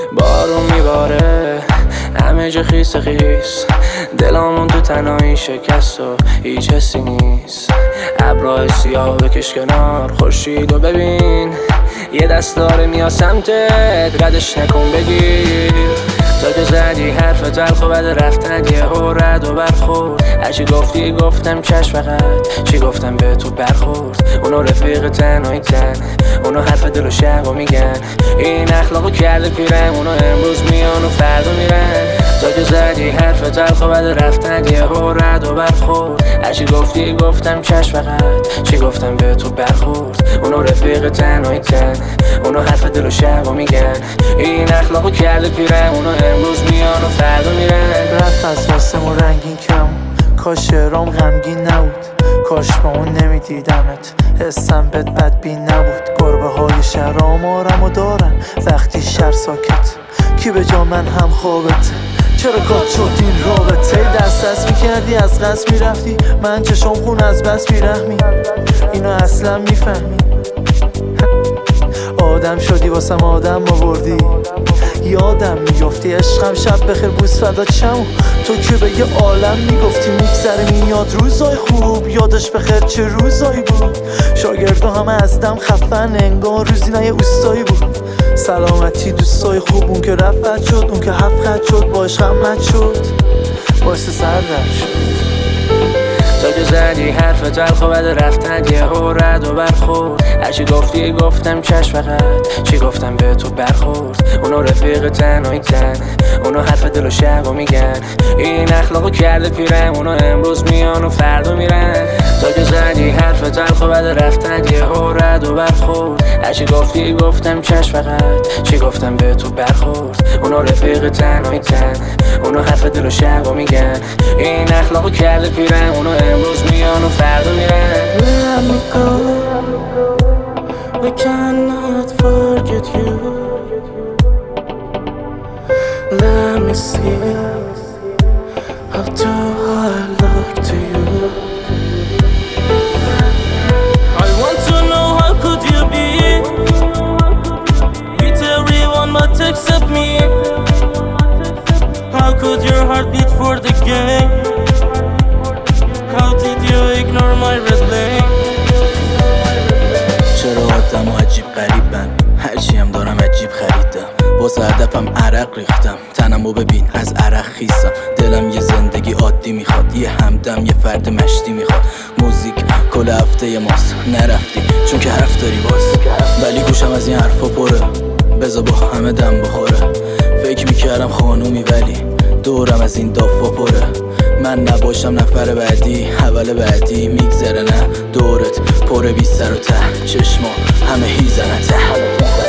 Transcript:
بارون میباره همه جا خیس خیس، دلامون تو تنهایی شکست و هیچ حسی نیست. ابرهای سیاه بکش کنار خورشیدو ببین، یه دست داره میاد سمتت ردش نکن بگیر. تا که زدی حرف تلخ و بعد رفتن یه رد و برخورد. هرچی گفتی گفتم چشم فقط چی گفتم به تو برخورد. اونا رفیق تنهایی تن، اونا حرف دل و شب و میگن این اخلاقو کرده پیرم. اونا امروز میان و فردا میرن. تا که زدی حرف تلخ و بعد رفتن یه رد و برخورد. هرچی گفتی گفتم چشم فقط چی گفتم به تو برخورد. اونا رفیق تنهایی تن، اونا حرف دل و شب و میگن این اخلاقو کرده پیرم. اونا امروز میان و فردا میرن. رفت از واسمون رنگین کم، کاش شعرام غمگین نبود، کاش با اون نمیدیدمت حسم بد بدبین نبود. گربه های شهر آمارم و دارن وقتی شهر ساکت، کی به جا من هم خوابت. چرا کات شد این رابطه؟ دست میکردی از قصد میرفتی، من چشم خون از بس بیرحمی. اینو اصلا میفهمی؟ آدم شدی واسم آدم آوردی، یادم میگفتی عشقم شب بخیر بوس فدا چمو. تو که به یه عالم میگفتی میگذره میاد روزای خوب، یادش بخیر چه روزایی بود. شاگردا همه از دم خفن انگار روزینای اوستایی بود. سلامتی دوستای خوب، اون که رفت بد شد، اون که هفت خط شد با عشقم مد شد، باعث سر در شد. تا که زدی حرف تلخ و بعد رفتن یه رد و برخورد. هرچی گفتی گفتم چشم فقط چی گفتم به تو برخورد. اونا رفیق تنهایی تن، اونا حرف دل و شب و میگن این اخلاقو کرده پیرم. اونا امروز میان و فردا میرن. تا که زدی حرف تلخ و بعد رفتن یه رد و برخورد. هرچی گفتی گفتم چشم فقط چی گفتم به تو برخورد. اونا رفیق تنهایی تن، اونا حرف دل و شب و میگن این اخلاقو کرده پیرم. اونا امروز میان و فردا میرن. Let me go, I cannot forget you. Let me see how do I look to you. I want to know how could you be with everyone but except me. How could your heart beat for the game? How did you ignore my red lane? چرا آدم و عجیب غریبن، هرچی هم دارم عجیب خریدم. واسه هدفم عرق ریختم، تنمو ببین از عرق خیسم. دلم یه زندگی عادی میخواد، یه همدم یه فرد مشتی میخواد. موزیک کل هفته ماست، نرفتی چون که حرف داری باز. ولی گوشم از این حرفا پره، بذار با همه دم بخوره. فکر میکردم خانومی ولی دورم از این دافا پره. من نباشم نفر بعدی، اول بعدی میگذره نه دورت پره بی سر و ته. چشما همه هیزنه ته.